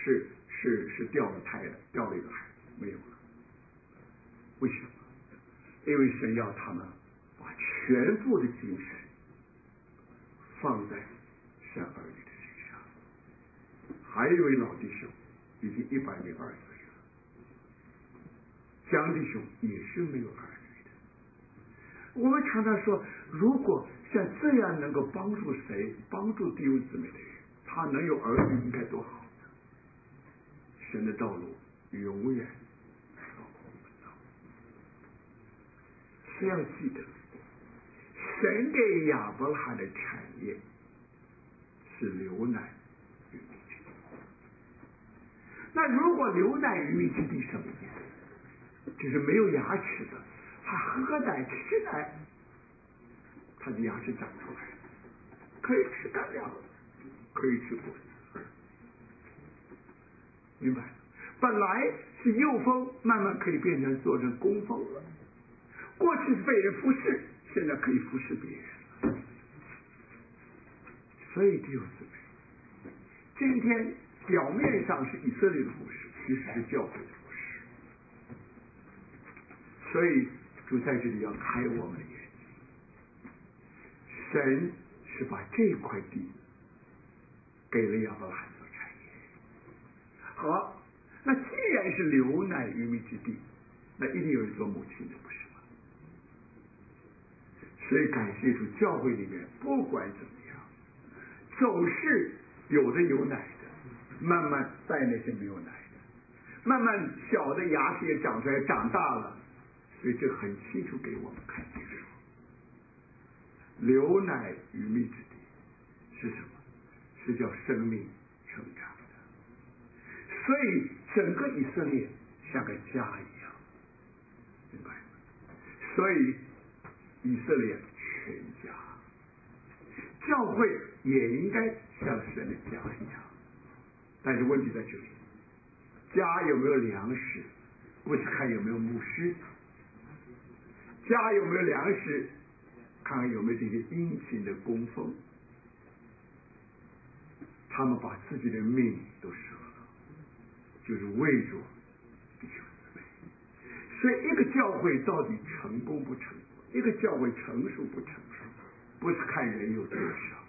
是掉了胎了，掉了一个孩子，没有了。为什么？因为神要他们把全部的精神放在神儿女的身上。还有一位老弟兄已经102岁了，江弟兄也是没有儿女的。我们常常说，如果像这样能够帮助谁，帮助弟兄姊妹的人，他能有儿女应该多好。神的道路永远高过我们的道路。是要记得，神给亚伯拉罕的产业是流奶与蜜之地。那如果流奶与蜜之地什么意思？就是没有牙齿的，他喝奶吃奶，他的牙齿长出来，可以吃干粮，可以吃果子，明白？本来是幼蜂，慢慢可以变成做成工蜂了。过去是被人服侍，现在可以服侍别人。所以弟兄姊妹，今天表面上是以色列的服侍，其实是教会的服侍。所以主在这里要开我们的眼睛，神是把这块地给了亚伯拉罕做产业。好，那既然是流奶与蜜之地，那一定有一座母亲的，不是吗？所以感谢主，教会里面不管怎么样，总是有的有奶的，慢慢带那些没有奶的，慢慢小的牙齿也长出来，长大了。所以这很清楚给我们看清楚，流奶与蜜之地是什么？是叫生命成长的。所以整个以色列像个家一样，明白吗？所以以色列全家，教会也应该像神的家一样。但是问题在这里，家有没有粮食，不是看有没有牧师。家有没有粮食，看看有没有这些殷勤的工蜂，他们把自己的命都舍了，就是为着弟兄姊妹。所以一个教会到底成功不成功，一个教会成熟不成熟，不是看人有多少。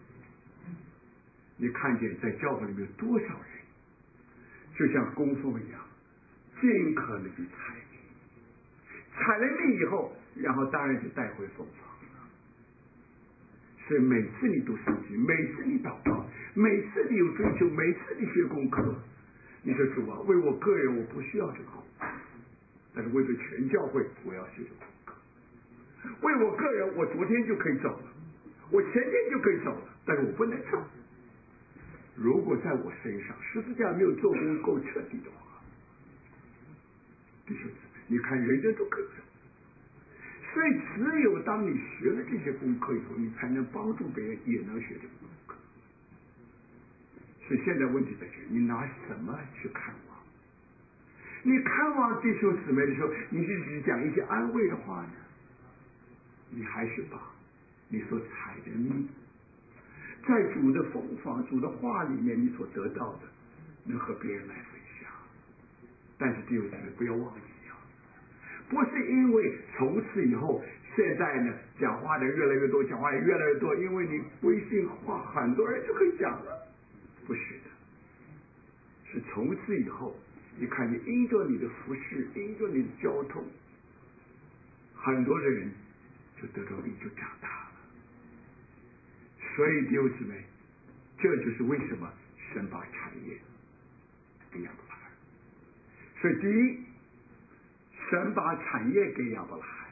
你看见在教会里面有多少人就像工蜂一样，尽可能去采蜜，采了蜜以后，然后当然就带回凤凰了。所以每次你读圣经，每次你祷告，每次你有追求，每次你学功课，你说主啊，为我个人我不需要这个功课，但是为了全教会我要学这个功课。为我个人，我昨天就可以走了，我前天就可以走了，但是我不能走。如果在我身上十字架没有做工够彻底的话，弟兄姊妹，你看人人都可以走。所以只有当你学了这些功课以后，你才能帮助别人也能学这个功课。所以现在问题在这里，你拿什么去看望？你看望弟兄姊妹的时候，你是只讲一些安慰的话呢，你还是把你所采的蜜，在主的风坊、主的话里面你所得到的，能和别人来分享。但是弟兄姊妹不要忘记啊，不是因为从此以后现在呢讲话的越来越多，讲话也越来越多，因为你微信话很多人就可以讲了，不是的，是从此以后你看见因着你的服侍，因着你的交通，很多的人就得着力，就长大了。所以弟兄姊妹，这就是为什么神把产业给亚伯拉罕。所以第一，神把产业给亚伯拉罕，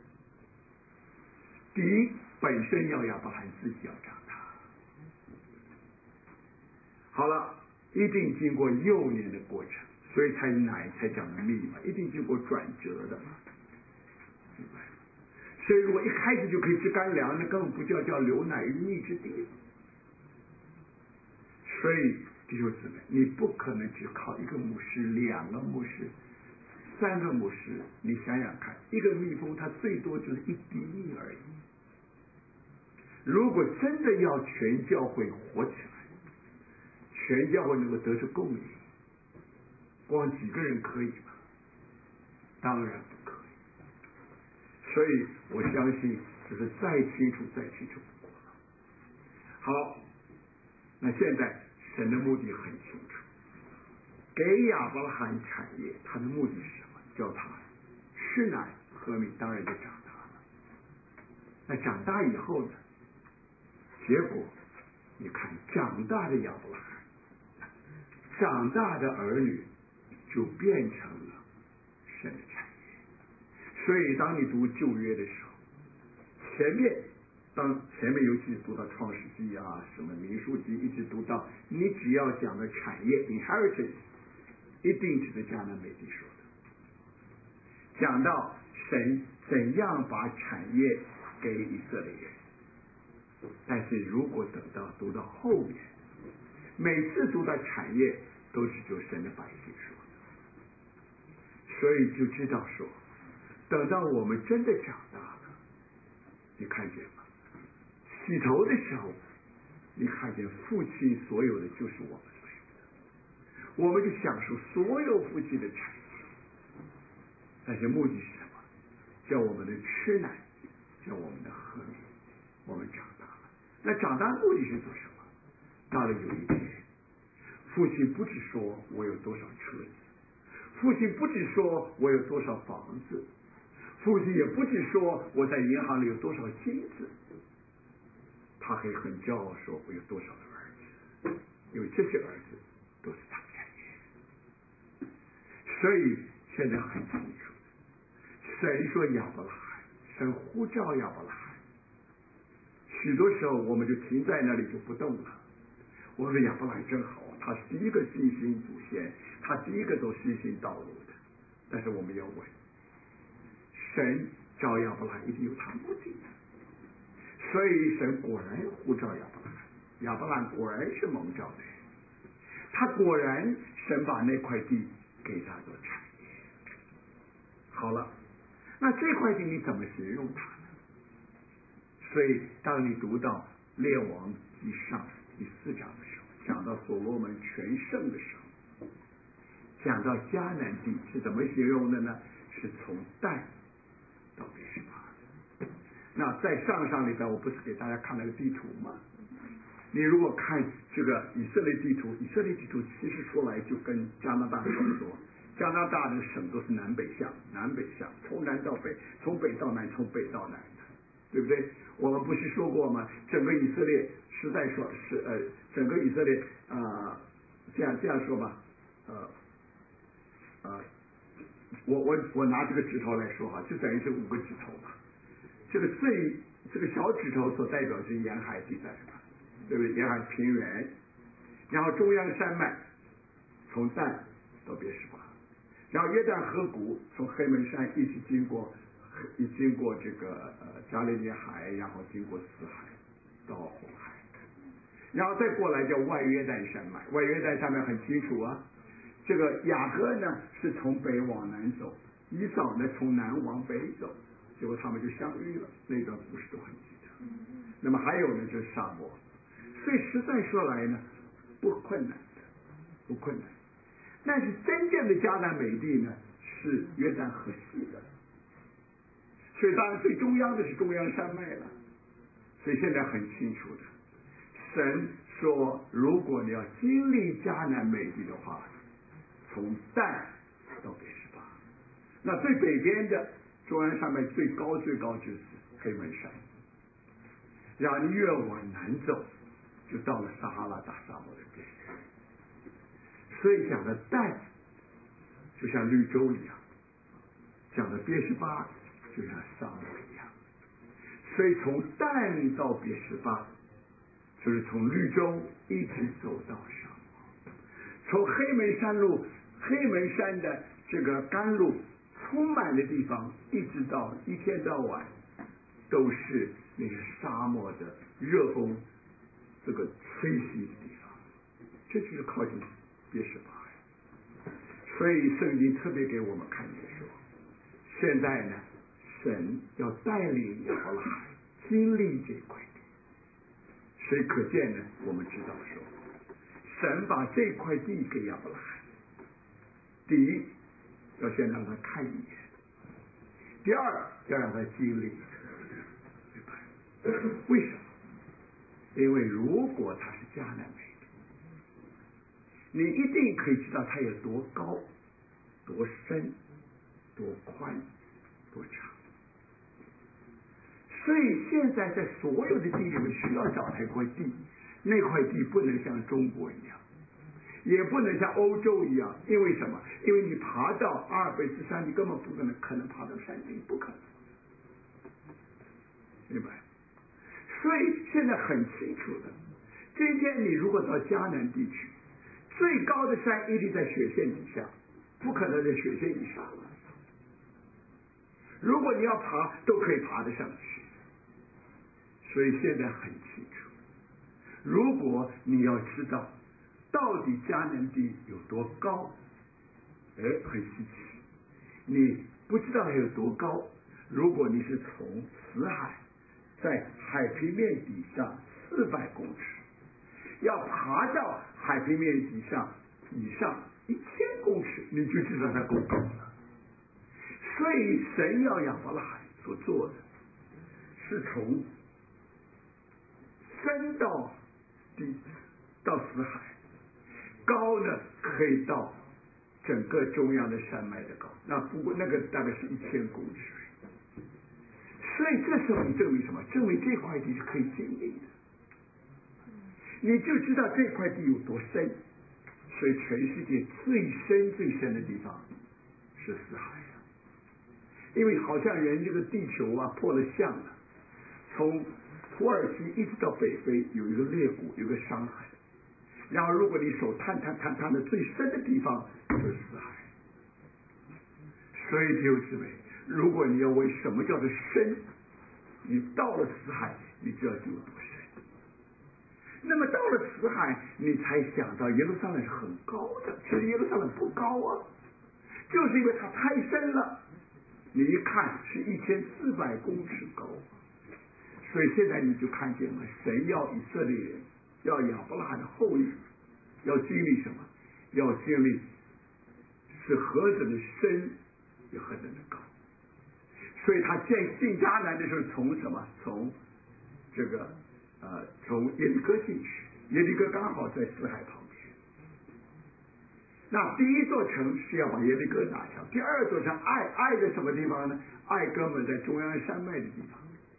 第一本身要亚伯拉罕自己要长大。好了，一定经过幼年的过程，所以才奶才讲的蜜嘛，一定经过转折的嘛，明白？所以如果一开始就可以吃干粮，那根本不叫流奶与蜜之地。所以弟兄姊妹，你不可能只靠一个牧师、2个牧师、3个牧师，你想想看，一个蜜蜂它最多就是1滴蜜而已。如果真的要全教会活起来， 神要我能够得出供应，光几个人可以吗？当然不可以。所以我相信就是再清楚不过了。好，那现在神的目的很清楚，给亚伯拉罕产业，他的目的是什么？叫他吃奶喝米，当然就长大了。那长大以后呢？结果你看，长大的亚伯拉罕，长大的儿女就变成了神的产业。所以当你读旧约的时候，前面尤其是读到创世纪啊，什么民数记，一直读到你只要讲的产业 inheritance， 一定指的迦南美地说的，讲到神怎样把产业给以色列人。但是如果读到后面，每次读到产业都是就神的百姓说的，所以就知道说，等到我们真的长大了，你看见吗？洗头的时候，你看见父亲所有的就是我们所有的，我们就享受所有父亲的产业。但是目的是什么？叫我们的吃奶，叫我们的喝米，我们长大了。那长大的目的是做什么？到了有一天，父亲不只说我有多少车子，父亲不只说我有多少房子，父亲也不只说我在银行里有多少金子，他还很骄傲说我有多少的儿子，因为这些儿子都是他的产业。所以现在很清楚，神说亚伯拉罕，神呼召亚伯拉罕，许多时候我们就停在那里就不动了。我说亚伯拉罕真好，他是第一个信心祖先，他第一个走信心道路的。但是我们要问，神召亚伯拉罕一定有他目的，所以神果然呼召亚伯拉罕，亚伯拉罕果然是蒙召的人，他果然神把那块地给他做产业。好了，那这块地你怎么形容它呢？所以当你读到列王记上第4章的时候，讲到所罗门全盛的时候，讲到迦南地是怎么形容的呢？是从但到别是巴。那在上礼拜我不是给大家看了个地图吗？你如果看这个以色列地图，以色列地图其实说来就跟加拿大差不多，加拿大的省都是南北向，从南到北，从北到南，从北到南的，对不对？我们不是说过吗？整个以色列实在说是整个以色列这样说吧，我拿这个指头来说哈，就等于是5个指头嘛。这个小指头所代表是沿海地带嘛，对不对？沿海平原，然后中央山脉从但到别是巴，然后约旦河谷从黑门山一直经过这个加利利海，然后经过死海到红海，然后再过来叫外约旦山脉。外约旦山脉很清楚啊，这个雅各呢是从北往南走，以扫呢从南往北走，结果他们就相遇了，那段故事都很记得。那么还有呢就是沙漠，所以实在说来呢不困难的。但是真正的迦南美地呢是约旦河西的，所以当然最中央的是中央山脉了。所以现在很清楚的，神说如果你要经历迦南美地的话，从但到别是巴，那最北边的中央山脉最高就是黑门山，然后你越往南走就到了撒哈拉大沙漠的边缘。所以讲的但就像绿洲一样，讲的别是巴就像沙漠一样。所以从但到别是巴，就是从绿洲一直走到沙漠，从黑门山的这个甘露充满的地方，一直到一天到晚都是那个沙漠的热风这个吹袭的地方，这就是靠近别是巴。所以圣经特别给我们看见说，现在呢神要带领亚伯拉罕经历这块地。所以可见呢，我们知道说神把这块地给亚伯拉罕，第一要先让他看一眼，第二要让他经历，明白？为什么？因为如果他是迦南美地，你一定可以知道它有多高、多深、多宽、多长。所以现在在所有的地里面需要找那块地，那块地不能像中国一样，也不能像欧洲一样。因为什么？因为你爬到阿尔卑斯山，你根本不可能爬到山顶，不可能，明白？所以现在很清楚的，今天你如果到迦南地区，最高的山一定在雪线底下，不可能在雪线以上。如果你要爬，都可以爬得上去。所以现在很清楚，如果你要知道到底迦南地有多高，很稀奇。你不知道它有多高，如果你是从死海在海平面底下400公尺，要爬到海平面底下以上1000公尺，你就知道它够高了。所以神要亚伯拉罕所做的是从深到低到死海，高呢可以到整个中央的山脉的高，那不过那个大概是1000公尺。所以这时候你证明什么？证明这块地是可以经历的，你就知道这块地有多深。所以全世界最深的地方是死海啊，因为好像人这个地球啊破了相了，从土耳其一直到北非有一个裂谷，有个伤痕，然后如果你手探的最深的地方就是死海。所以弟兄姊妹，如果你要问什么叫做深，你到了死海你就要有多深。那么到了死海，你才想到耶路撒冷是很高的，其实耶路撒冷不高啊，就是因为它太深了，你一看是1400公尺高。所以现在你就看见了，神要以色列人，要亚伯拉罕的后裔，要经历什么？要经历是何等的深，也何等的高。所以他进迦南的时候，从什么？从这个从耶利哥进去，耶利哥刚好在死海旁边。那第一座城是要把耶利哥拿下，第二座城爱在什么地方呢？爱根本在中央山脉的地方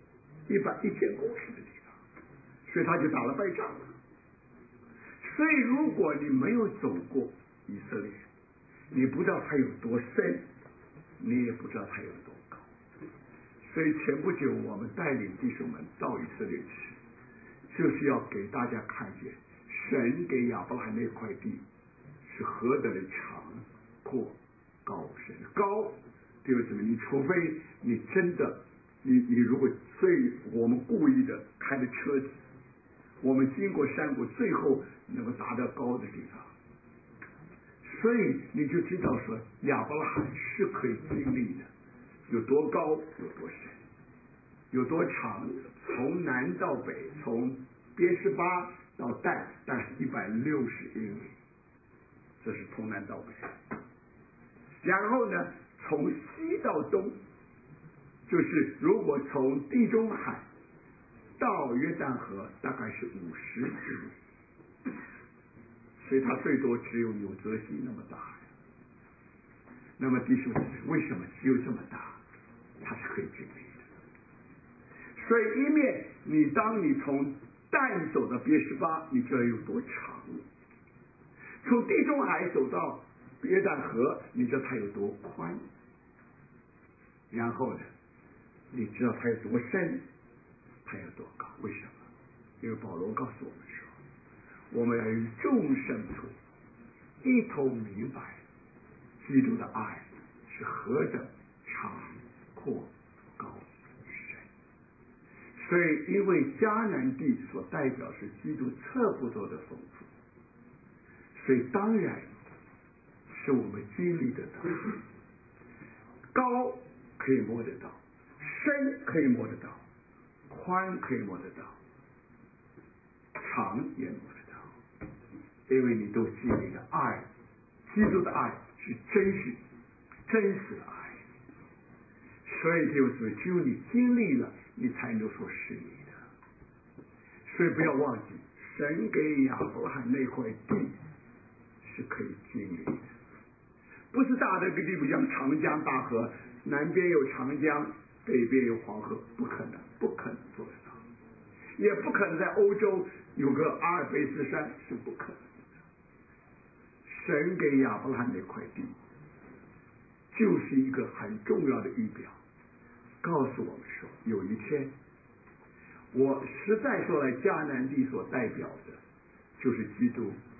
，1000公尺的地方，所以他就打了败仗了。所以如果你没有走过以色列，你不知道它有多深，你也不知道它有多高。所以前不久我们带领弟兄们到以色列去，就是要给大家看见神给亚伯拉罕那块地是何等的长阔高深。高就是什么？你除非你真的你如果，所以我们故意的开的车子，我们经过山谷，最后能够达到高的地方。所以你就知道说亚伯拉罕是可以经历的，有多高有多深，有多长，从南到北，从别是巴到但大概是160英里，这是从南到北。然后呢，从西到东，就是如果从地中海到约旦河大概是50英里，所以它最多只有纽泽西那么大。那么弟兄姊妹，为什么只有这么大？它是可以经历的。所以当你从但走到别是巴，你就要有多长；从地中海走到约旦河，你知道它有多宽。然后呢，你知道它有多深，它有多高。为什么？因为保罗告诉我们说，我们要与众圣徒一同明白基督的爱是何等长阔高深。所以因为迦南地所代表是基督测不透的丰富，所以当然是我们经历得到。高可以摸得到，深可以摸得到，宽可以摸得到，长也摸得到。 因为你都经历了爱，基督的爱是真实的爱，所以就是只有你经历了，你才能说是你的。所以不要忘记，神给亚伯拉罕那块地是可以经历的，不是大的个地方像长江大河，南边有长江，北边有黄河，不可能做得到，也不可能在欧洲有个阿尔卑斯山，是不可能的。神给亚伯拉罕那块地就是一个很重要的预表，告诉我们说，有一天我实在说来，迦南地所代表的就是基督